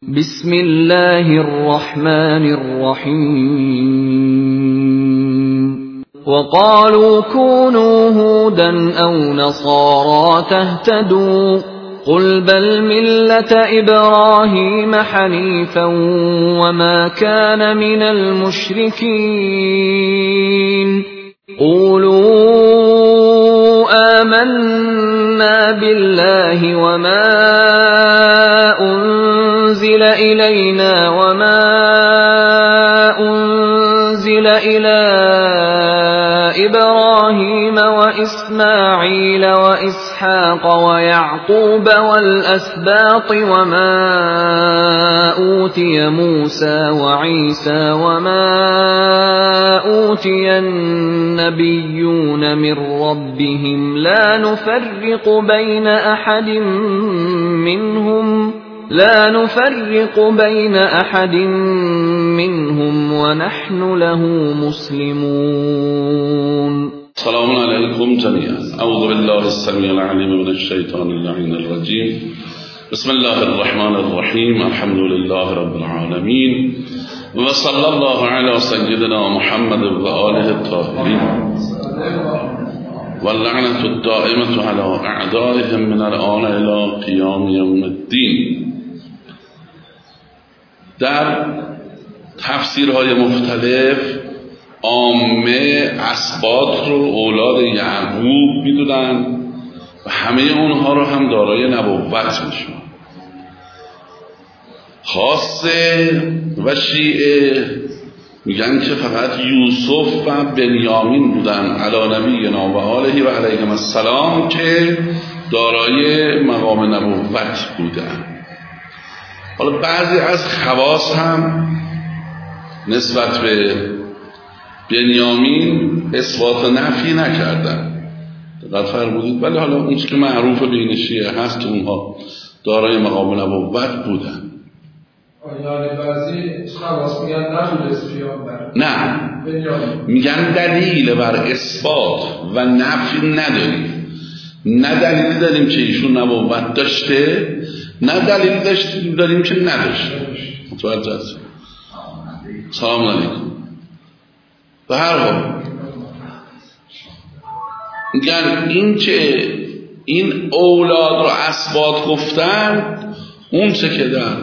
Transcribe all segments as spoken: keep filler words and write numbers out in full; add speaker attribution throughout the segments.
Speaker 1: بسم الله الرحمن الرحيم وقالوا كونوا هودا أو نصارى تهتدوا قل بل ملة إبراهيم حنيفا وما كان من المشركين قولوا آمنا بالله وما أنزل إلينا وما أنزل إلى إبراهيم وإسماعيل وإسحاق ويعقوب والأسباط وما أوتي موسى وعيسى وما أوتي النبيون من ربهم لا نفرق بين أحد منهم لا نفرق بين أحد منهم ونحن له مسلمون.
Speaker 2: السلام عليكم جميعا. أعوذ بالله السميع العليم من الشيطان اللعين الرجيم. بسم الله الرحمن الرحيم. الحمد لله رب العالمين وصلى الله على سيدنا محمد وآله الطاهرين واللعنة الدائمة على أعدائهم من الآن إلى قيام يوم الدين. در تفسیرهای مختلف عامه اسباط رو اولاد یعقوب میدونن و همه اونها رو هم دارای نبوت میشون. خاصه و شیعه میگن که فقط یوسف و بنیامین بودن علی نبینا و آله و علیهم السلام که دارای مقام نبوت بودن. حالا بعضی از خواص هم نسبت به بنیامین اثبات نفی نکردن، دقت فرمودید، ولی حالا اون که معروف بین شیعه هست که اونها دارای مقام نبوت بودن.
Speaker 3: یعنی بعضی خواص میگن نتونست پیامبر، نه
Speaker 2: میگن دلیل بر اثبات و نفی نداریم، نه دلیلی داریم که ایشون نبوت داشته، نه دلیلی داشتیم داریم که نداشته. متوجه هستید؟ سلام علیکم. به هر حال میگن این که این اولاد رو اسباط گفتن، اون چه که در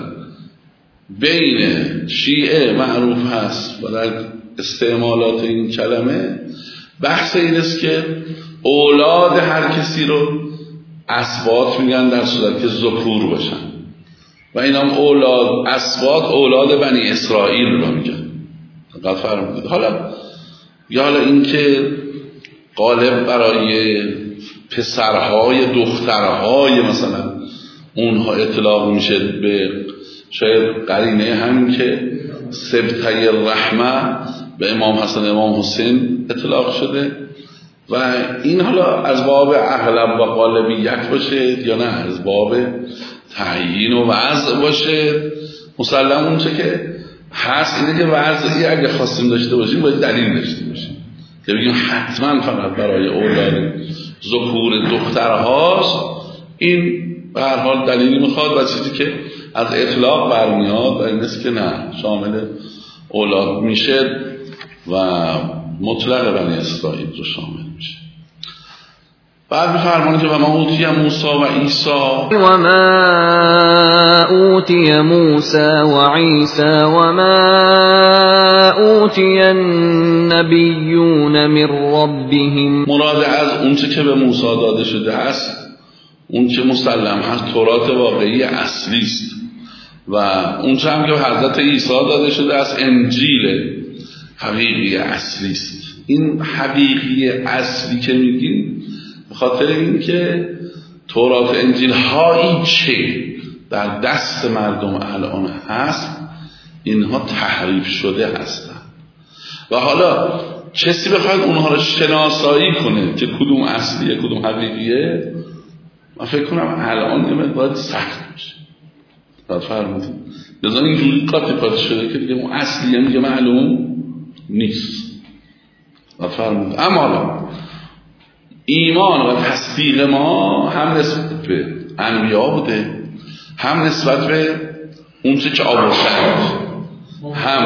Speaker 2: بین شیعه معروف هست و در استعمالات این کلمه بحث این است که اولاد هر کسی رو اسباط میگن در صورت که ذکور باشن و این هم اولاد اسباط اولاد بنی اسرائیل رو میگن. دقت فرمودید. حالا یا حالا این که غالب برای پسرهای دخترهای مثلا اونها اطلاق میشه به شاید قرینه همین که سبطه الرحمه به امام حسن امام حسین اطلاق شده و این حالا از باب اغلب و غالبیت باشه یا نه از باب تعیین و وضع باشه. مسلم اون چه که هست اینه که وضعی اگه خواستیم داشته باشیم باید دلیل داشته باشیم که بگیم حتما فقط برای اولاد ذکور دخترهاست. این به هر حال دلیلی میخواد و چیزی که از اطلاق برمیاد و این است که نه شامل اولاد میشه و مطلق بنی اسرائیل رو شامل میشه. بعد میفرمانه که و ما اوتی موسی و عیسی
Speaker 1: و ما اوتی موسی و عیسی و ما اوتی النبیون من ربهم.
Speaker 2: مراد از اون چه که به موسی داده شده است، اون چه مسلم هست تورات واقعی اصلی است و اون چه هم که حضرت عیسی داده شده است انجیل حقیقی اصلی است. این حقیقی اصلی که میگیم به خاطر این که تورات انجیل هایی که در دست مردم الان هست اینها تحریف شده هستند و حالا کسی بخواد اونها رو شناسایی کنه که کدوم اصلیه کدوم حقیقیه، من فکر کنم الان یه مقدار سخت میشه. باید فرمودید لذا اینجوری قاطی قاطی شده که دیگه اون اصلیه میگه معلوم نیست. باید فرمودید. اما حالا ایمان و تصدیق ما هم نسبت به انبیا بوده، هم نسبت به اون چه که آورده هم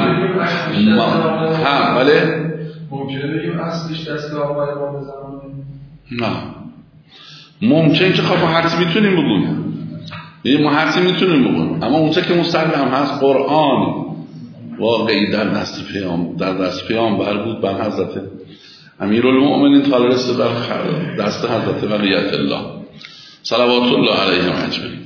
Speaker 2: هم ولی
Speaker 3: ممکنه بگیم اصلش دست آقای امام زمانی؟
Speaker 2: نه ممکنه که خب حتی میتونیم بگویم یه ما حتی میتونیم بگویم اما اون چه که مسلم هست قرآن واقعی در دست پیام در دست پیامبر بود بر حضرت امیرالمؤمنین تا رسید در دست حضرت ولیعت الله صلوات الله علیهم اجمعین.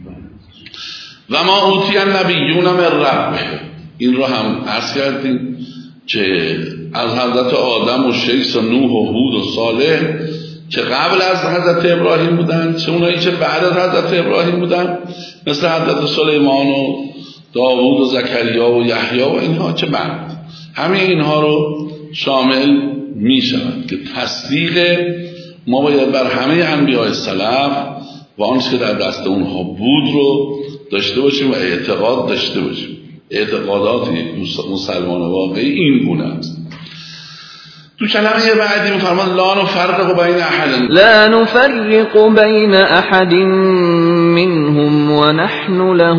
Speaker 2: و ما اوتی النبیون من ربه، این رو هم عرض کردیم که از حضرت آدم و شیس و نوح و هود و صالح که قبل از حضرت ابراهیم بودن، چه اونایی که بعد از حضرت ابراهیم بودن مثل حضرت سلیمان و داوود و زکریا و یحیی و اینها، چه بعد همه اینها رو شامل می شود که تصدیق ما باید بر همه انبیاء سلف و آنچه که در دست اونها بود رو داشته باشیم و اعتقاد داشته باشیم. اعتقادات مسلمان واقعی این گونه است. تو کلمه بعدی می‌فرماد لا نفرق بین احد
Speaker 1: لا نفرق بین احد منهم و نحن له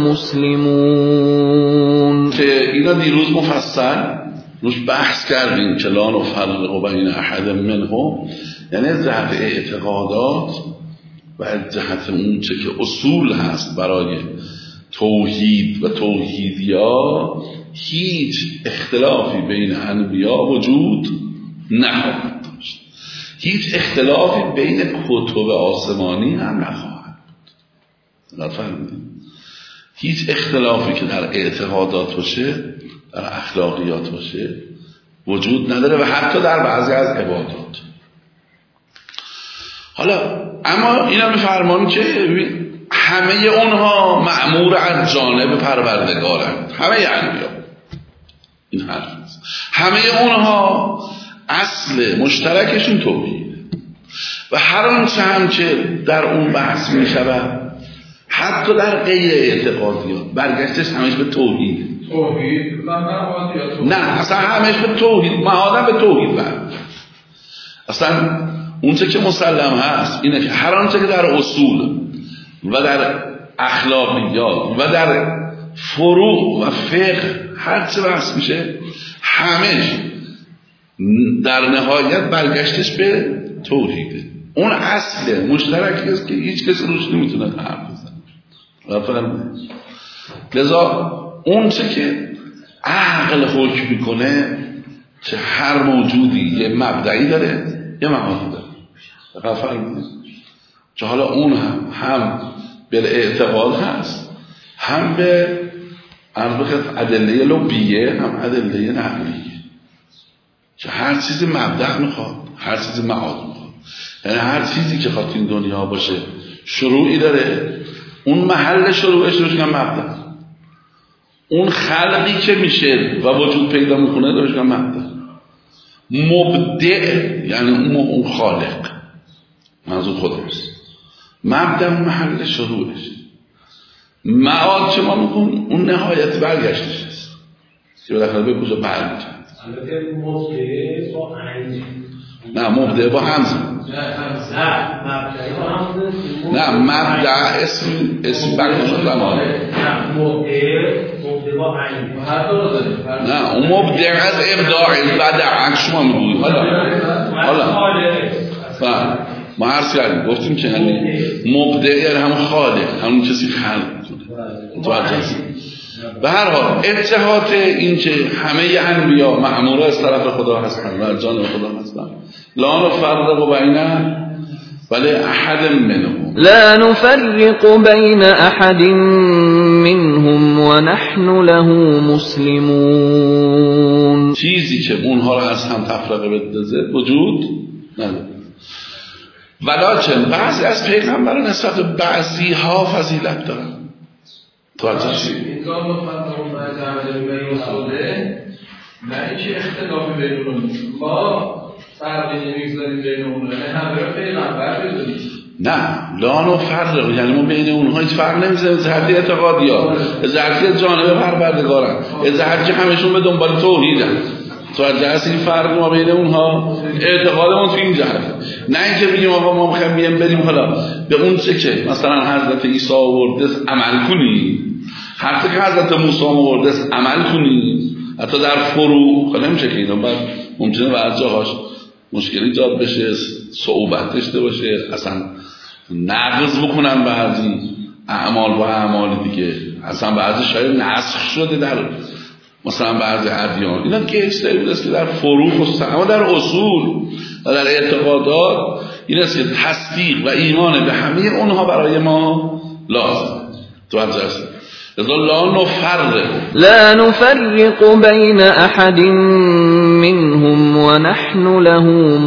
Speaker 1: مسلمون، که
Speaker 2: اینا دیروز مفصل روش بحث کردیم که لا نفرق بین احد منهم یعنی جهت اعتقادات و جهت اون چه که اصول هست برای توحید و توحیدیا هیچ اختلافی بین انبیا وجود نخواهد داشت، هیچ اختلافی بین کتب آسمانی هم نخواهد بود. نفهمید؟ هیچ اختلافی که در اعتقادات باشه، در اخلاقیات باشه وجود نداره و حتی در بعضی از عبادات. حالا اما اینا میفرمان که همه اونها مأمور از جانب پروردگارند، همه انبیا، این حرف است. همه اونها اصل مشترکشون توحیده و هر آنچه هم که در اون بحث می شود حتی در غیر اعتقادیات برگشتش همش به توحید
Speaker 3: توحید
Speaker 2: نه اصلا همش به توحید معادن به توحید برد. اصلا اون چه که مسلم هست اینه که هر آنچه که در اصول و در اخلاقیات و در فروع و فقه هر چه بحث میشه همش در نهایت برگشتش به توحیده. اون اصل مشترکی است که هیچ کسی روش نمیتونه حرف بزنه. لذا اون چه که عقل حکم میکنه که هر موجودی یه مبدعی داره یه معانی داره، فرمودید که حالا اون هم هم به اعتقاد هست، هم به ادله لبیه، هم ادله نقلیه، که هر چیزی مبدأ میخواد، هر چیزی معاد میخواد. یعنی هر چیزی که خواهد این دنیا باشه شروعی داره، اون محل شروعش روش میگن مبدأ. اون خلقی که میشه و وجود پیدا میکنه روش میگن مبدأ. مبدع یعنی اون خالق، منظور خودمست. مبدأ اون محل شروعش. معاد چه ما میکنیم؟ اون نهایت برگشتش است که بالاخره به کجا برمی‌گرده.
Speaker 4: البته مبدع با عین
Speaker 2: نه مبدع با همز نه مبدع اسم اسم بقیه زمان
Speaker 4: نه مبدع مبدع با عین
Speaker 2: نه اون مبدع از ابداع البدع شما میگویید. حالا حالا ما عرض کردیم گفتیم که یعنی مبدع یعنی همون خالق، همون کسی خلق می‌کنه. به هر حال اتحاد این که همه انبیا مأمور از طرف خدا هستند و از جانب خدا هستند، لا نفرق بین ولی احد منهم
Speaker 1: لا نفرق بین احد منهم و نحن له مسلمون،
Speaker 2: چیزی که اونها را از هم تفرقه بندازه وجود نداره. ولکن بعضی از پیغمبران نسبت به بعضی ها فضیلت دارن. توجه شید
Speaker 3: این کار مفهوم از عمل بین اصوله نه اینکه اختلافی بین اونها ما فرقی نمیگذاریم بین اونها، نه همه را پیغمبر بدونیم.
Speaker 2: نه لا نفرق یعنی ما بین اونها هیچ فرق نمیذاریم. از حد اعتقادیات از حد جانب پروردگارن، از حد که همشون به دنبال توحیدن. توجه هست این فرق ما بین اونها اعتقادمون تو این جهت، نه اینکه بگیم آقا ما میخوایم بریم حالا به اون چه که مثلا حضرت عیسی آورده عمل کنیم حتی که حضرت موسی آورده است عمل کنید، حتی در فروع نمیشه که اینا بعد ممکنه بعضی جاهاش مشکلی ایجاد بشه، صعوبت داشته باشه، اصلا نقض بکنن بعضی اعمال و اعمال دیگه، اصلا بعضی شاید نسخ شده در مثلا بعضی ادیان. اینا که اشتباهی بود است که در فروع خصوصا، اما در اصول و در اعتقادات این است که تصدیق و ایمان به همه اونها برای ما لازم. تو هم جرسه لا نفرق
Speaker 1: لا نفرق بين أحد منهم ونحن له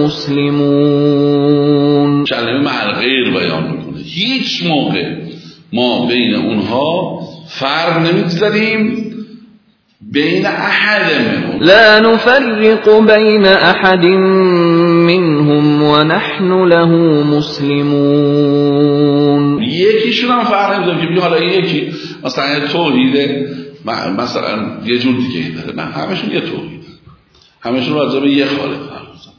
Speaker 1: مسلمون.
Speaker 2: کلمه مع الغیر بیان میکنه، هیچ موقع ما بین اونها فرق نمیگذاریم، بین احد منهم
Speaker 1: لا نفرق بين أحد منهم ونحن له مسلمون.
Speaker 2: یکیشون هم فرق نمیذاریم که بگیم حالا یکی مثلا توحیده مثلا یه جور دیگه داره، نه همشون یه توحیده، همشون راجع به یه خالق حرف میزنن.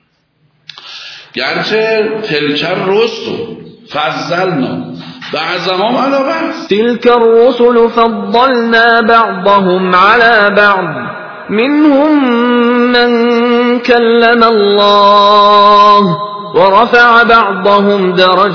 Speaker 2: گرچه تلکر رسل فضلنا بعضهم علی بعض
Speaker 1: تلك الرسل فضلنا بعضهم على بعض منهم من كلم الله ورفع بعضهم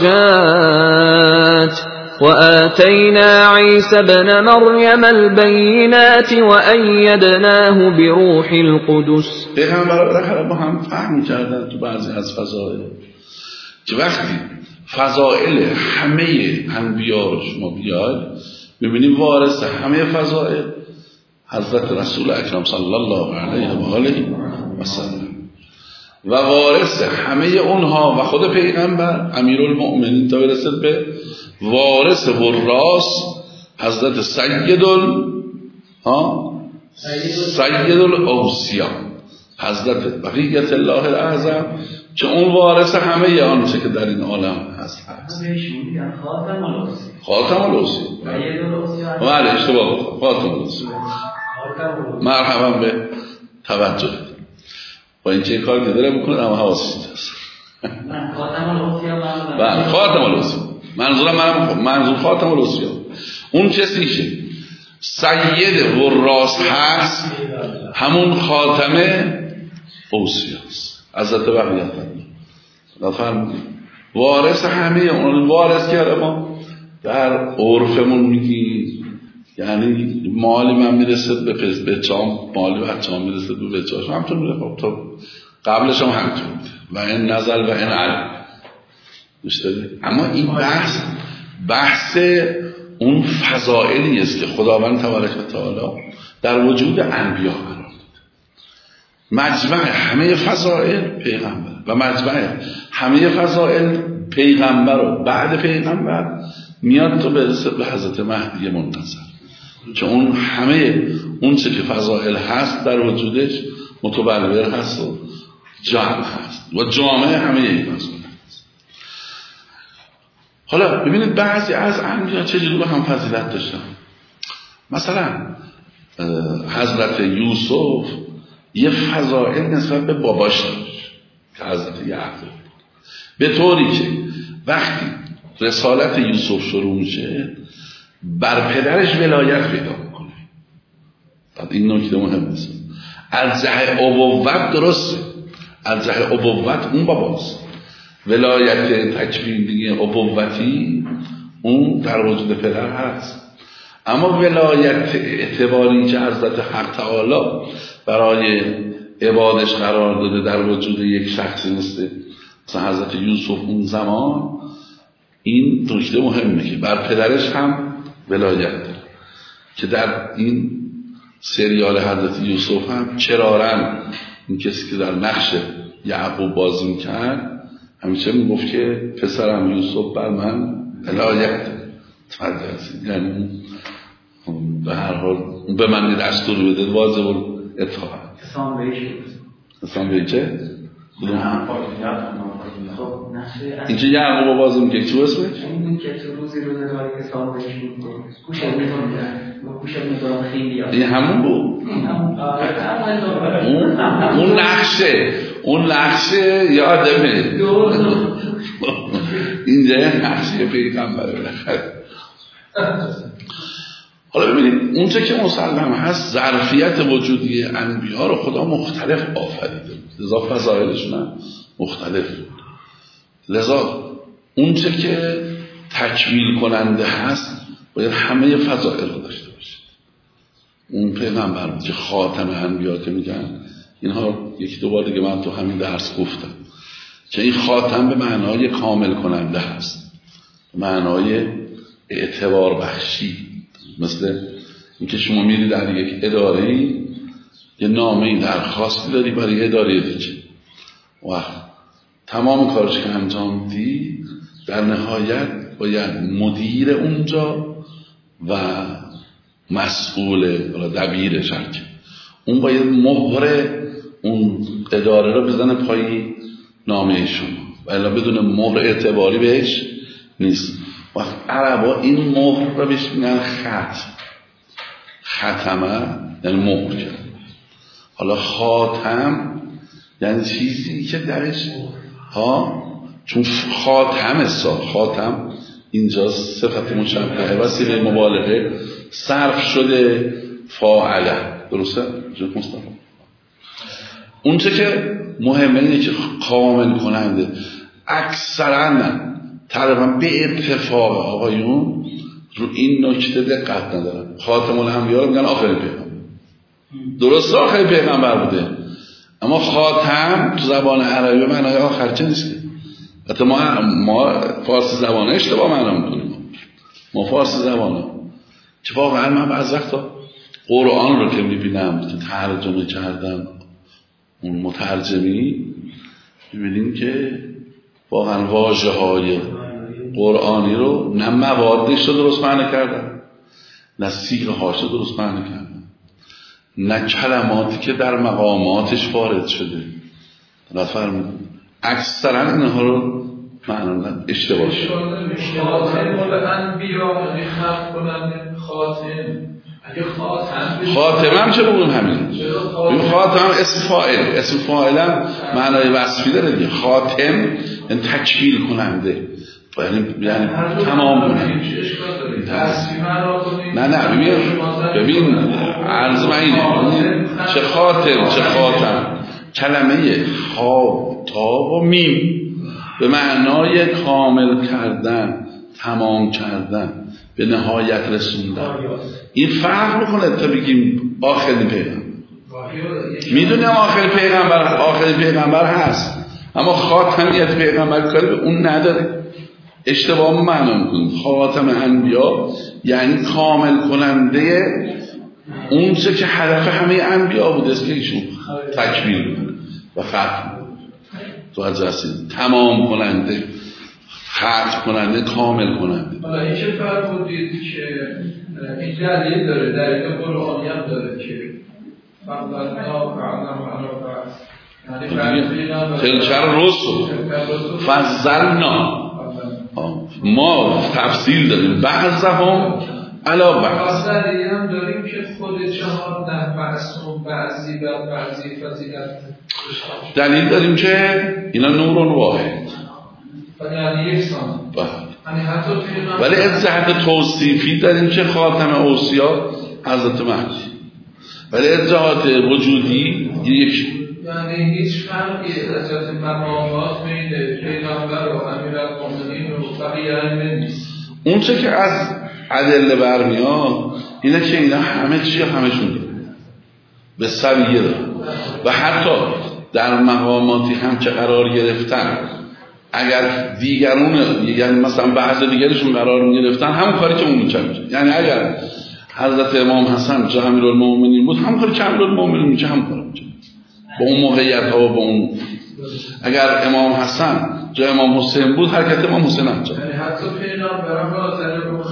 Speaker 1: درجات وآتينا عيسى ابن مريم البينات وأيدناه بروح القدس.
Speaker 2: پیغمبر بالاخره با هم فهم کردن تو بعضی از فضائل که وقتی فضائل همه انبیا رو شما بیاد ببینیم وارث همه فضائل حضرت رسول اکرم صلی الله علیه و آله و سلم و وارث همه اونها و خود پیغمبر امیرالمؤمنین تا برسد به وارث وراث حضرت سید ال ها سید الاوصیا حضرت بقیت الله الاعظم که اون وارث همه آنچه که در این عالم هست هست
Speaker 5: خاتم الاوصیا
Speaker 2: خاتم الاوصیا بله اشتباه بود خاتم الاوصیا. مرحبا به توجه با این چه کار که داره میکنه اما حواسش هست.
Speaker 5: خاتم الاوصیا
Speaker 2: بله خاتم الاوصیا منظورم منم منظور خاتم الاوصیا اون کسیشه سید وراث هست همون خاتم اوصیاست حضرت بقیت الله وارث همه اون وارث کرده ما در عرفمون میگی یعنی مالی من میرسد به بچه‌ام مالی بچه‌ام میرسد به بچه‌اش همطور میره خب تو قبلش هم همطور بوده و این نزل و این علم مشتبه. اما این بحث بحث اون فضائلی است که خداوند تبارک و تعالی در وجود انبیا قرار داده. مجمع همه فضائل پیغمبر و مجمع همه فضائل پیغمبر و بعد پیغمبر میاد تو برسه به حضرت مهدی منتظر که اون همه اون چه که فضائل هست در وجودش متبلور هست و جامع هست و جامع همه این فضائل هست. حالا ببینید بعضی از انبیا چجوری با هم فضیلت داشتن. مثلا حضرت یوسف یه فضائل نسبت به باباش داشت که حضرت یعقوب، به طوری که وقتی رسالت یوسف شروع میشه بر پدرش ولایت پیدا میکنه. این نکته مهم است. از جهت ابوت درسته، از جهت ابوت اون باباست، ولایت تکوین دیگه ابوتی اون در وجود پدر هست. اما ولایت اعتباری که حضرت حق تعالی برای عبادش قرار داده در وجود یک شخصی مثل مثلا حضرت یوسف اون زمان، این نکته مهمه که بر پدرش هم ولایت داره که در این سریال حضرت یوسف هم چرارن این کسی که در نقش یعقوب بازی میکرد همیشه میگفت که پسرم یوسف بر من ولایت داره، یعنی به هر حال به من دستور بده واجب اطاعت.
Speaker 5: اسلام بهش
Speaker 2: اسلام به چه؟ اینجا یعقوب بازی میگه چی اسمش؟
Speaker 5: این که تو روزی روزه داری اسلام بهش میگه گوشه میدونم گوشه میدونم خیلی
Speaker 2: این همون بود. اون اون نقشه اون نقشه یادمه اینجا نقشه پیغمبره بالاخره. حالا ببینید اونجا که مسلم هست ظرفیت وجودی انبیا رو خدا مختلف آفریده، لذا فضایلشون هم مختلف بود. لذا اونجا که تکمیل کننده هست باید همه فضایل رو داشته باشه. اون پیغمبر بود که خاتم انبیا که میگن، اینها یکی دو بار دیگه من تو همین درس گفتم که این خاتم به معنای کامل کننده هست، معنای اعتبار بخشی. مثل اینکه شما میری در یک اداره‌ای یه نامه‌ای درخواستی داری برای اداره دیگه و تمام کارش که انجام دی در نهایت باید مدیر اونجا و مسئول دبیر شرکت اون باید مهر اون اداره رو بزنه پای نامه شما و الا بدون مهر اعتباری بهش نیست. وقت عربا این مهر رو بهش میگن خط، ختمه یعنی مهر کرد. حالا خاتم یعنی چیزی که درش ها، چون خاتم سا خاتم اینجا صفت مشبهه و صیغه مبالغه صرف شده فاعله، درسته؟ جواب مصطفی. اون چه که مهمه اینه که کامل کننده. اکثرا تقریبا به اتفاق آقایون رو این نکته دقت ندارن. خاتم الانبیا رو میگن آخرین پیغمبر، درسته آخرین پیغمبر بوده، اما خاتم تو زبان عربی معنای آخر چه نیست. حتی ما ما فارسی زبان اشتباه معنا میکنیم. ما فارسی زبان چه واقعا من بعضی وقتا قرآن رو که میبینم که ترجمه کردن اون مترجمی، میبینیم که واقعا واژه های قرآنی رو نه موادش رو درست معنی کردن، نه صیغه هاش رو درست معنی کردن، نه کلماتی که در مقاماتش وارد شده. نفرمید اکثرا اینها رو معنی اشتباه شده.
Speaker 3: خاتم الانبیا یعنی خلق کننده خاتم. اگه خاتم
Speaker 2: خاتم هم چه بگون همین؟ این خاتم اسم فاعل، اسم فاعل هم معنای وصفی داره دیگه. خاتم یعنی تکمیل کننده، یعنی یعنی تمام کننده. نه نه ببین ببین عرض من اینه، چه خاتم چه خاتم کلمه خا تا و میم به معنای کامل کردن، تمام کردن، به نهایت رسوندن. این فرق میکنه تا بگیم آخرین پیغمبر. میدونیم آخرین پیغمبر آخرین پیغمبر هست، اما خاتمیت پیغمبر کاری به اون نداره. اشتباه معنا میکنیم. خاتم انبیا یعنی کامل کننده اون چه که هدف همه انبیا بوده است که ایشون تکمیل و ختم تو از هستید، تمام کننده، ختم کننده، کامل کننده.
Speaker 3: حالا این چه فرق بودید که این دلیل داره، دلیل قرآنی هم داره که فضلنا بعضهم علی بعض، یعنی
Speaker 2: تلچر رسول فضلنا، ما تفصیل داریم بعضهم علی بعض.
Speaker 3: دلیل هم داریم که خود چهار ده معصوم بعضی و بعضی فضیلت.
Speaker 2: دلیل داریم که اینا نور واحد،
Speaker 3: یعنی یک سان.
Speaker 2: ولی از جهت توصیفی داریم که خاتم اوصیا حضرت مهدی، ولی از جهت وجودی یک،
Speaker 3: یعنی هیچ فرقی از جهت مقامات بین پیغمبر و امیرالمومنین و بقیه نیست.
Speaker 2: اون چه که از ادله برمیاد اینه که اینا همه چی همشون داره به سویه داره و حتی در مقاماتی هم که قرار گرفتن اگر دیگرون، یعنی مثلا بعض دیگرشون قرار می‌گرفتن همون کاری که اون می‌کرد. یعنی اگر حضرت امام حسن جای امیرالمومنین بود همون کاری که امیرالمومنین می‌کرد هم کارو می‌کرد با اون موقعیت‌ها و با اون. اگر امام حسن جای امام حسین بود حرکت امام حسین هم کرد.
Speaker 3: یعنی حتی پیغمبر بالاتر رو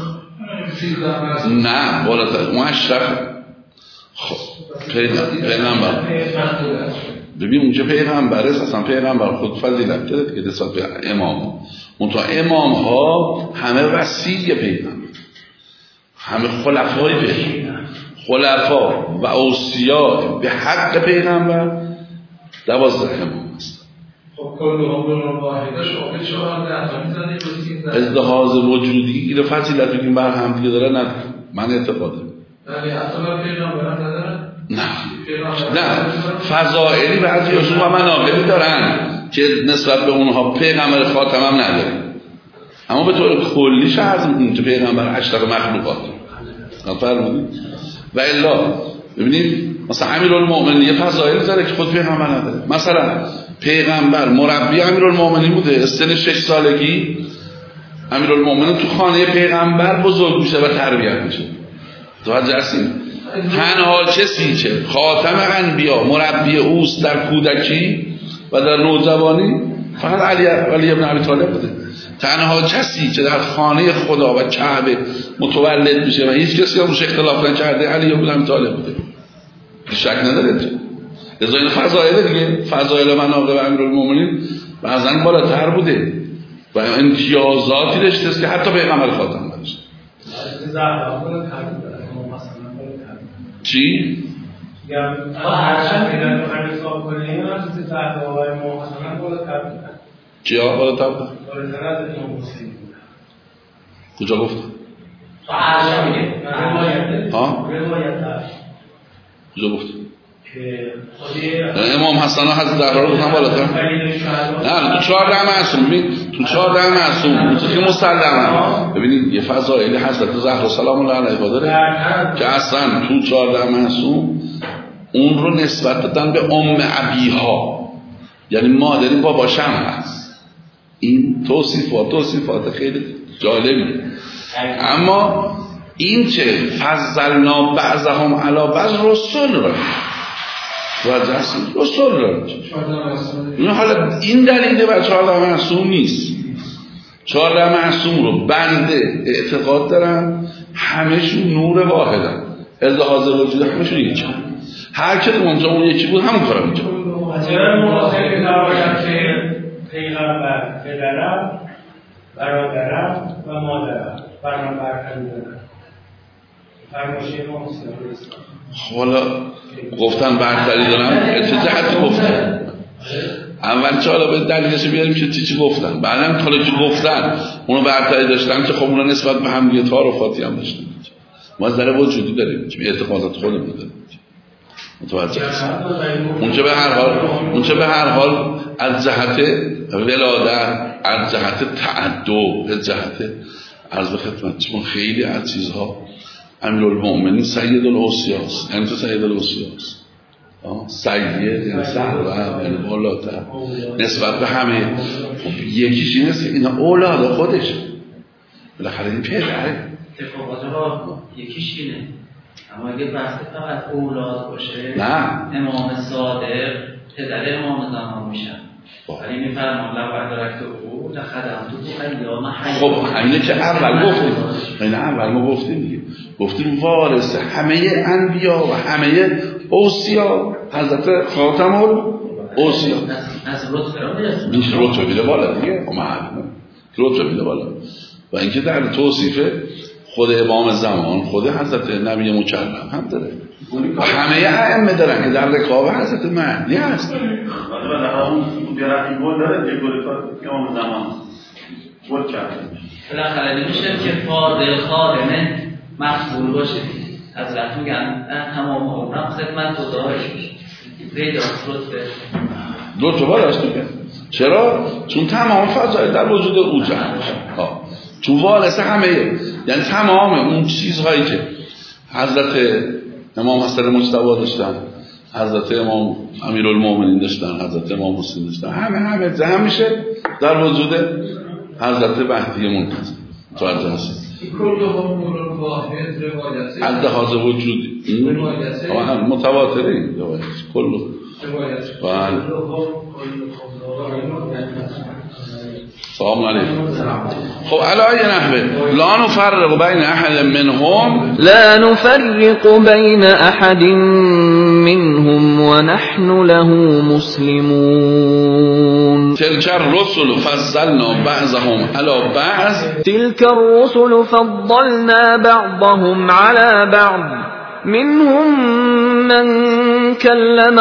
Speaker 2: نه بالاتر اون اشرف. خب پیغمبر ببین اونجا پیغمبر است، اصلا پیغمبر خود فضیلت داره که نسبت به امام. منتها امام ها همه وصی پیغمبر، همه خلفای پیغمبر، خلفا و اوصیا به حق پیغمبر دوازده امام است.
Speaker 3: خب کل امور واحده شامل چهارده تا میزنه.
Speaker 2: ازدهاز وجودی این فضیلت بگیم بر هم دیگه داره، نه من اعتقادم
Speaker 3: ولی اصلا پیغمبر ندارن؟
Speaker 2: نه نه فضائلی بعضیشون و مناقبی دارن که نسبت به اونها پیغمبر خاتم هم نداره، اما به طور کلی شرط میکنیم که پیغمبر اشرف مخلوقات فرمودید. و الا ببینید مثلا امیرالمومنین یه فضائلی داره که خود پیغمبر نداره. مثلا پیغمبر مربی امیرالمومنین بوده، سن شش سالگی امیرالمومنین تو خانه پیغمبر بزرگ میشه و تربیت میشه. توجه هستین؟ تنها کسی که خاتم انبیا مربی اوست در کودکی و در نوجوانی فقط علی علی ابن ابی طالب بوده. تنها کسی که در خانه خدا و کعبه متولد میشه و هیچ کسی هم روش اختلاف نکرده علی ابن ابی طالب بوده. شک نداره. لذا این فضایل دیگه، فضایل مناقب امیرالمومنین بعضن بالاتر بوده و امتیازاتی داشته که حتی پیغمبر خاتم داشت. چی؟
Speaker 4: یا هرچند میدن رو هر حساب کنیم هم چیزی زهد آقای محسنن بالاتر بودن.
Speaker 2: چیا بالاتر بودن؟
Speaker 4: بالاتر از امام حسین بودن.
Speaker 2: کجا گفت؟
Speaker 4: تو هرچند میگه روایت
Speaker 2: ها؟
Speaker 4: روایت هست
Speaker 2: کجا گفت؟
Speaker 4: که خودی
Speaker 2: امام حسن ها حضرت زهرا رو گفتن بالاتر؟ نه تو چهارده معصوم ببین تو چهارده معصوم اون چیزی که مسلمه. ببینید یه فضائلی حضرت زهرا سلام الله علیها داره که اصلا تو چهارده معصوم اون رو نسبت دادن به ام ابیها، یعنی مادری باباشم هست. این توصیفات توصیفات خیلی جالبیه. اما این چه فضلنا بعضهم علی بعض رسول را واجه هستید رسول را این حالا این دلیل بر چهارده معصوم نیست. چهارده معصوم رو بنده اعتقاد دارم همشون نور واحدن، ازدهاز وجود همشون یکی، هر که اونجا اون یکی بود همون کارا میکنه.
Speaker 4: چرا موافقی نباشد که پیغمبر پدرم برادرم و مادرم برام برکلی دارم فرمایشه ما مسلم
Speaker 2: حالا گفتن برتری دارم چه جهتی گفتن؟ اول چه حالا به دلیلش بیاریم که چی چی گفتن، بعدم حالا که گفتن اونو برتری داشتن که خب اونا نسبت به هم دیگه تعارفاتی هم داشتن. ما از در وجودی داریم که اعتقادات خودمون داریم. متوجه هستید؟ اونجا به هر حال اونجا به هر حال از جهت ولادت، از جهت تعدد، از جهت عرض به خدمتتون خیلی از چیزها امیرالمومنین سید الاوصیاست. یعنی تو سید الاوصیاست سید یعنی سرور یعنی بالاتر نسبت به همه. خب یکیش این است که اینا اولاد خودش بالاخره این پدره.
Speaker 6: اتفاقات را یکیش اینه، اما اگه بحث فقط اولاد باشه
Speaker 2: نه
Speaker 6: امام صادق پدر امام زمان میشن. ولی میفرمان لو ادرکت او لخدمت تو ایام حیات.
Speaker 2: خب اینه که اول گفتیم، اینه اول ما گفتیم دیگه، گفتیم وارث همه انبیا و همه اوصیا حضرت خاتم الاوصیا
Speaker 6: از رتبه را میرسه
Speaker 2: بیش رتبه بیده بالا دیگه، معلومه رتبه بیده بالا. و اینکه در توصیف خود امام زمان خود حضرت نبی مکرم هم داره و همه ائمه دارن که در رکاب حضرت مهدی هست.
Speaker 7: بعد همون بیارتی گل داره که گل کار امام زمان گل کرده
Speaker 6: بالاخره نمیشه که فاضل خادمه مقبول باشه. از وقت میگن تمام عمرم خدمت تو داشت پیداست رتبه
Speaker 2: دو تا بالاست دیگه. چرا؟ چون تمام فضایل در وجود او جمع میشه. چون وارث همه، یعنی تمام اون چیزهایی که حضرت امام حسن مجتبی داشتن، حضرت امام امیرالمومنین داشتن، حضرت امام حسین داشتن، همه همه جمع میشه در وجود حضرت مهدی منتظر. توجه هست
Speaker 3: کلهم نور واحد روایت
Speaker 2: از لحاظ وجودی متواتره این روایت کلو بله. سلام علیکم. خب علی نحوه لا نفرق بین احد منهم
Speaker 1: لا نفرق بين أحد منهم ونحن له مسلمون
Speaker 2: تلك الرسل فضلنا بعضهم على بعض
Speaker 1: تلك الرسل فضلنا بعضهم على بعض منهم من كلم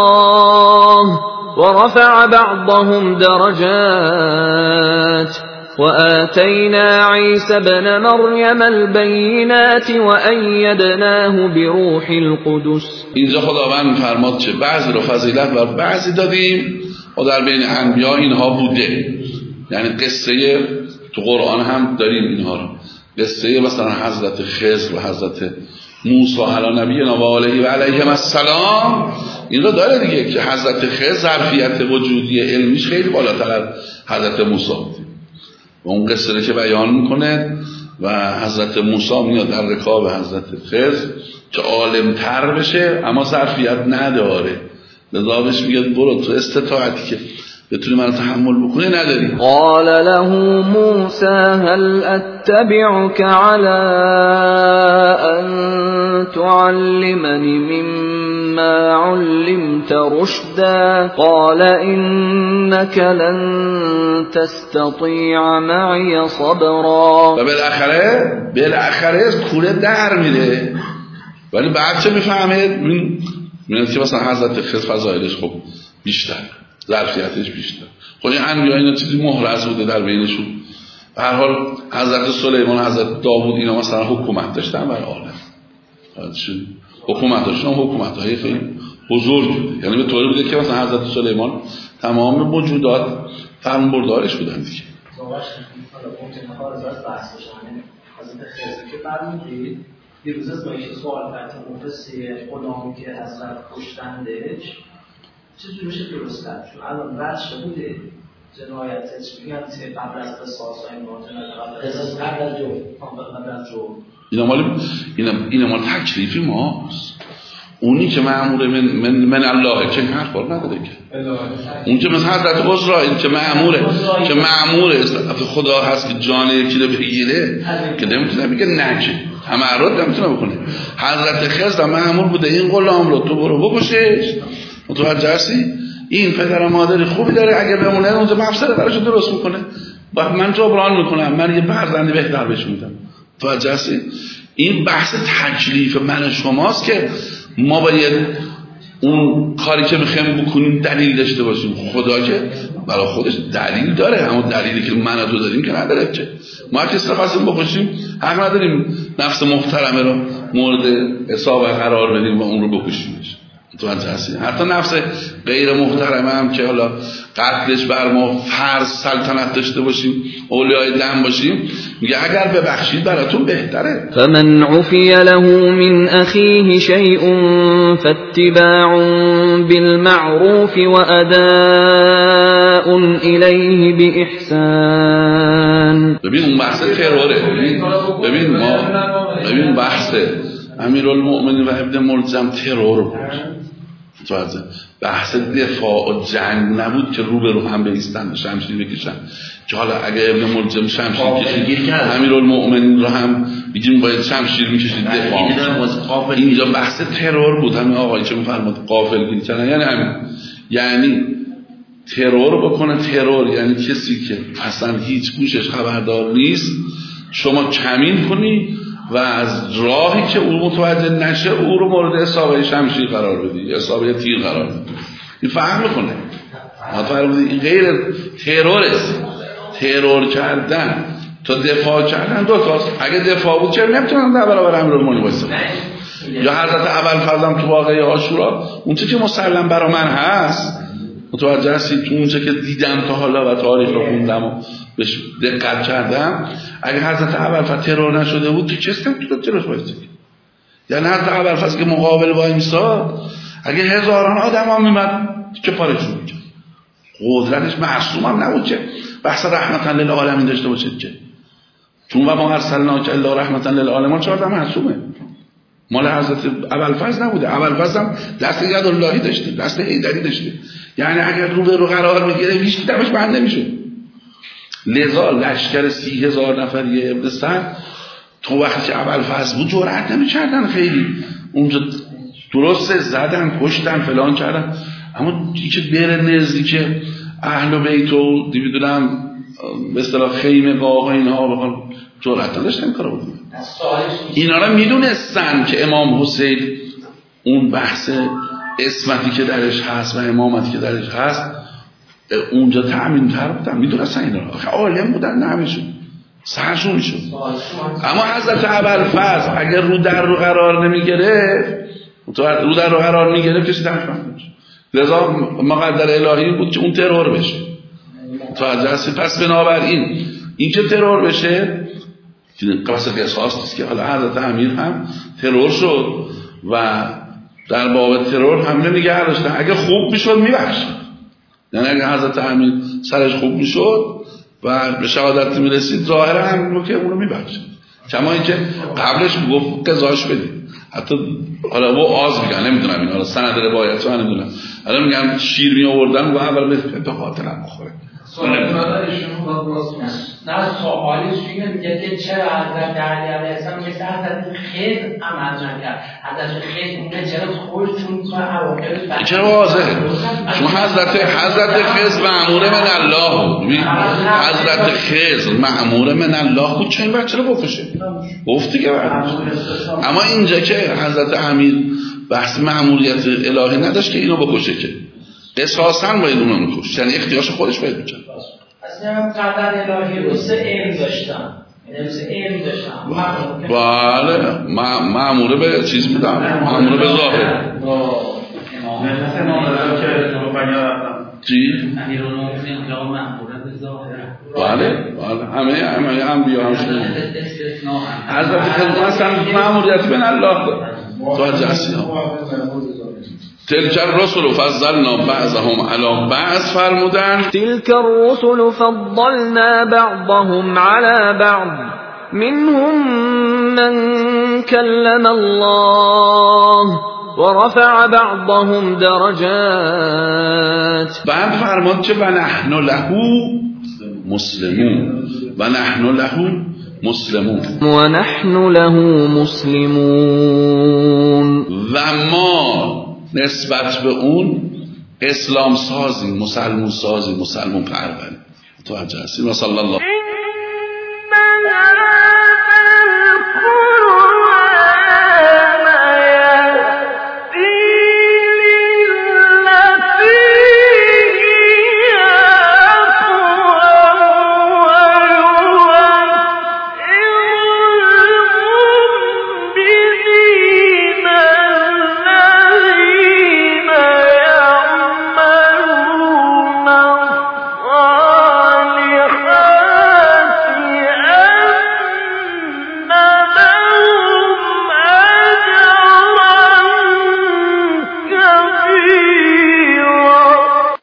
Speaker 1: الله ورفع بعضهم درجات وآتينا عيسى ابن مريم البينات وأيدناه بروح القدس.
Speaker 2: اینجا خداوند فرماد چه بعضی رو فضیلت بر بعضی دادیم و در بین انبیا اینها بوده. یعنی قصه تو قرآن هم داریم اینها رو، قصه مثلا حضرت خضر و حضرت موسی علی نبینا و علیه و علیهم السلام این رو داره دیگه، که حضرت خضر ظرفیت وجودی علمیش خیلی بالاتر از حضرت موسی بوده و اون قصه رو که بیان میکنه و حضرت موسی میاد در رکاب حضرت خضر که عالم تر بشه اما ظرفیت نداره، لذا بهش میگه برو تو استطاعتی که بتونی من تحمل بکنی نداری.
Speaker 1: قال له موسى هل اتبعك على ان تعلمني مما علمت رشدا قال انك لن تستطيع معي صبرا.
Speaker 2: و بالاخره بالاخره کوره در میره، ولی بعد چه میفهمه؟ میاد که مثلا حضرت خضر فضایلش خب بیشتر، ظرفیتش بیشتر. خب این انبیا اینا چیزی محرز بوده در بینشون. به هر حال حضرت سلیمان، حضرت داوود اینا مثلا حکومت داشتن بر عالم. حکومت داشتن حکومت‌های خیلی بزرگ بوده. یعنی به طوری بوده که مثلا حضرت سلیمان تمام موجودات فرمانبردارش بودن دیگه.
Speaker 5: واقعاش حالا ممکنه ها از بحث بشه. حضرت خضر که برمی‌گیرید یه روز از باید سوال کرد که مفسر غلامی که حضرت کشتندش چطور میشه درست کرد؟ چون الان رد شده بوده جنایتش میگن که قبل از قصاص و این قبل قبل از جو قبل از جو
Speaker 2: اینا مال اینا اینا مال تکلیفی ماست. اونی که مأمور من من, من الله که حرف بار نداره که اون که مثلا حضرت عزرائیل که مأموره که مأمور خدا هست که جان یکی رو بگیره که نمیتونه بگه نه که تمرد نمیتونه بکنه. حضرت خضر مأمور بوده این غلام رو تو برو بکشش. متوجه هستی؟ این پدر و مادر خوبی داره، اگه بمونه اونجا مفسده براش درست میکنه، بعد من جبران میکنم، من یه فرزند بهتر بهش میدم. متوجه هستی؟ این بحث تکلیف من شماست که ما باید اون کاری که میخوایم بکنیم دلیل داشته باشیم. خدا که برای خودش دلیل داره، اما دلیلی که من و تو داریم که نداره. که ما که استفاده بکنیم حق نداریم نفس محترمه رو مورد اصابه قرار بدیم و اون رو بکشیمش. حتی نفس غیر محترمه هم که حالا قتلش بر ما فرض سلطنت داشته باشیم، اولیای دم باشیم، میگه اگر ببخشید براتون بهتره.
Speaker 1: فمن عفی له من اخیه شیء فاتباع بالمعروف و اداء الیه باحسان.
Speaker 2: ببین اون بحث تروره. ببین ما ببین بحث امیرالمؤمنین و ابن ملجم ترور بود. بحث دفاع و جنگ نبود که رو به رو هم بایستن شمشیر بکشن، که حالا اگه ابن ملجم شمشیر کشید امیرالمؤمنین رو هم بگیم باید شمشیر میکشید دفاع. اینجا بحث ترور بود. همین آقایی که میفرماد غافلگیری کردن یعنی همین، یعنی ترور بکنه. ترور یعنی کسی که اصلا هیچ گوشش خبردار نیست شما کمین کنی و از راهی که او متوجه نشه او رو مورد اصابه شمشیر قرار بدی، اصابه تیر قرار بدی. این فهم میکنه. این غیر تروره. ترور کردن تا دفاع کردن دو تاست. اگه دفاع بود چرا نمیتونن در برابر امیرالمومنین وایسن؟ یا حضرت ابوالفضل تو واقعه عاشورا اون چه که مسلم برا من هست، متوجه هستی؟ تو اونچه که دیدم تا حالا و تاریخ رو خوندم و بهش دقت کردم، اگه حضرت ابوالفضل ترور نشده بود تو چستم تو جلوش وایسید. یعنی حضرت ابوالفضل که مقابل وای میساد اگه هزاران آدم هم میمد که پارشون میکرد. قدرتش معصوم هم نبود که بحث رحمتا للعالمین داشته باشید که چون و ما ارسلناک الا رحمتا للعالمین چهار تا معصومه. مال حضرت ابوالفضل نبوده. ابوالفضل هم دست یداللهی داشته، دست حیدری داشته. یعنی اگر رو به رو قرار میگیره هیچ دمش بند نمیشه. لذا لشکر سی هزار نفری ابن سعد تو وقتی که ابوالفضل بود جرأت نمی‌کردن خیلی اونجا، درسته زدن کشتن فلان کردن، اما دیگه بره نزدیک اهل بیت و دیدم به اصطلاح خیمه گاه اینها بخوام جرأت نداشتن کارو بکنن. اینا رو میدونستن که امام حسین اون بحث اسمتی که درش هست و امامتی که درش هست اونجا تأمین تر بودن، میدونستن اینا آخه عالم بودن نمیشون سرشون میشد. اما حضرت ابوالفضل اگر رو در رو قرار نمیگرفت رو در رو قرار میگرفت کسی درک نمی‌کرد. لذا مقدر الهی بود که اون ترور بشه. متوجه هستی؟ پس بنابراین این که ترور بشه قصد قصاص نیست که حالا حضرت امیر هم ترور شد و در باب ترور هم نمیگه داشتن. اگه خوب میشد میبخشید، یعنی اگه حضرت امیر سرش خوب میشد و به شهادت میرسید ظاهرا هم رو که اونو میبخشید، کما اینکه قبلش میگفت قضاش بدید. حتی حالا با آز میگن نمیدونم این حالا سند روایت رو نمیدونم، حالا میگن شیر می آوردن و اول به قاتلم بخوره.
Speaker 4: نه سوالیش اینه میگه که چرا حضرت علی علیه السلام مثل حضرت خضر عمل نکرد؟ حضرت خضر میگه چرا خودشون تو اواخرش
Speaker 2: چرا واضحه؟ چون حضرت حضرت خضر مأمور من الله بود. حضرت خضر مأمور من الله بود، چه این بچه رو بکشه؟ گفتی که بعدش. اما اینجا که حضرت امیر بحث مأموریت الهی نداشت که اینو بکشه، که قصاصاً باید اونو میکشه، یعنی اختیارش خودش باید میکشه.
Speaker 5: اصلا هم قدر الهی رو سه علم داشتم، یعنی سه علم داشتم.
Speaker 2: بله مأموره به چیز بودم، مأموره به ظاهر.
Speaker 7: مثل مامورم که تو بنیار
Speaker 2: چی؟
Speaker 6: امیرالمومنین که مأموره به ظاهر.
Speaker 2: بله بله همه همه انبیا هم شد. حضرت خضر اصلا مأموریت بین الله تو جسی ها. تلك الرسل فضلنا بعضهم على بعض فرمودن.
Speaker 1: تلك الرسل فضلنا بعضهم على بعض منهم من كلم الله ورفع بعضهم درجات.
Speaker 2: بعد فرمود که و نحن له مسلمون و نحن له مسلمون
Speaker 1: و نحن له مسلمون
Speaker 2: و ما نسبت به اون اسلام سازی، مسلمون سازی، مسلمون پروریم. متوجه هستیم؟ و صلی الله